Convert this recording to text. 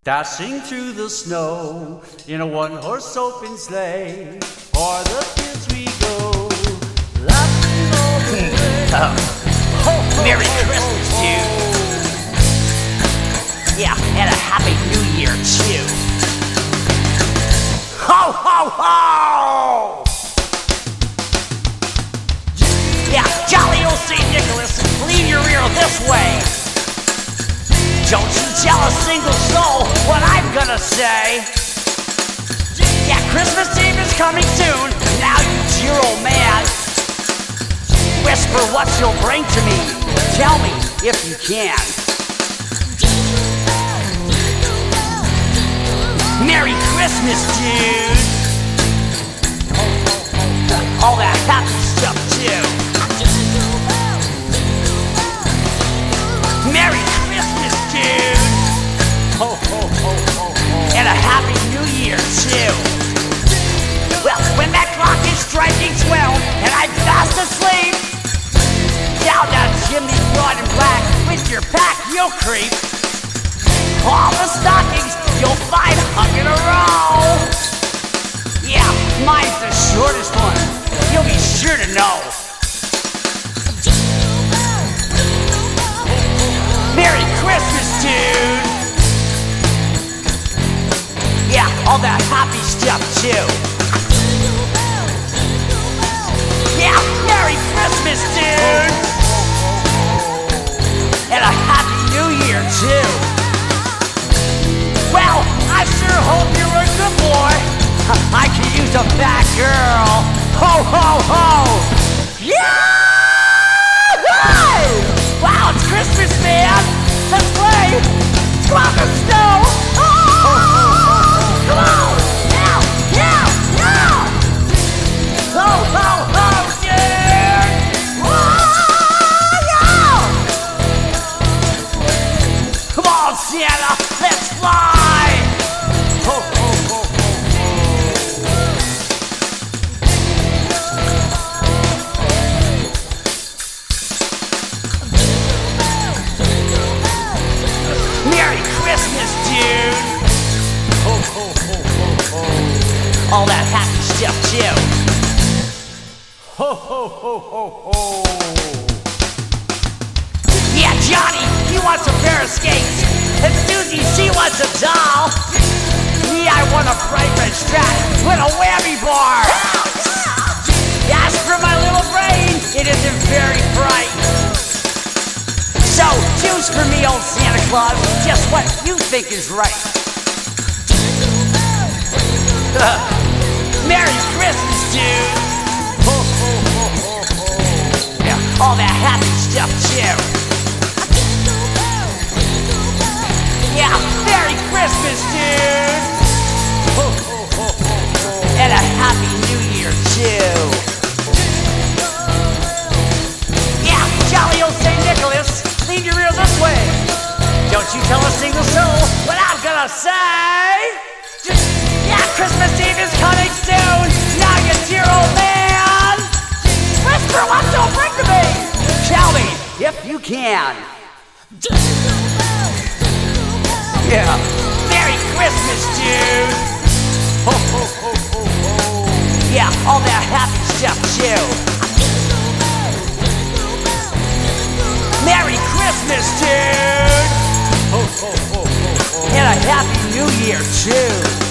Dashing through the snow in a one-horse open sleigh, o'er the fields we go, laughing all the way. Merry Christmas, dude. Yeah, and a Happy New Year, too. Ho, ho, ho! Yeah, jolly old St. Nicholas, lean your ear this way. Don't you tell a single soul what I'm gonna say. Yeah, Christmas Eve is coming soon. Now you dear old man, whisper what you'll bring to me. Tell me if you can. Merry Christmas, dude. All that happy stuff too. Merry Christmas, dude. Ho, ho, ho, ho, ho. And a Happy New Year, too. Well, when that clock is striking 12 and I'm fast asleep, down that chimney broad and black with your pack you'll creep. All the stockings you'll find hung in a row. Yeah, mine's the shortest one. You'll be sure to know. Merry Christmas, dude! Yeah, all that happy stuff, too. Yeah, Merry Christmas, dude! And a Happy New Year, too. Well, I sure hope you're a good boy. I could use a fat girl. Ho, ho, ho! Yeah! Wow, it's Christmas, man! Let's play! Let's go out in the snow! Oh! Come on! Now! Now! Now! Ho, ho, ho, dude! Whoa! Come on, Santa! Let's fly! Ho, ho, ho, ho, Merry Christmas, dude! ho, ho, ho, ho, ho. All that happy stuff, too. Ho, ho, ho, ho, ho. Yeah, Johnny, he wants a pair of skates. And Susie, she wants a doll. Me, I want a bright red strap with a whammy bar. As for my little brain, it isn't very bright. So, choose for me, old Santa Claus, just what you think is right. Merry Christmas, dude! Ho, ho, ho, ho, ho. Yeah, all that happy stuff, too. Yeah, Merry Christmas, dude! Ho, ho, ho, ho, ho. And a Happy New Year, too. Yeah, jolly old St. Nicholas, lean your ear this way. Don't you tell a single soul what I'm gonna say. Yeah, Christmas Eve is coming soon. Now you dear old man, whisper what you'll bring to me. Tell me if you can. Yeah, Merry Christmas, dude. Ho, ho, ho, ho, ho. Yeah, all that happy stuff, too. Merry Christmas, dude! Ho, ho, ho, ho, ho. And a Happy New Year, too.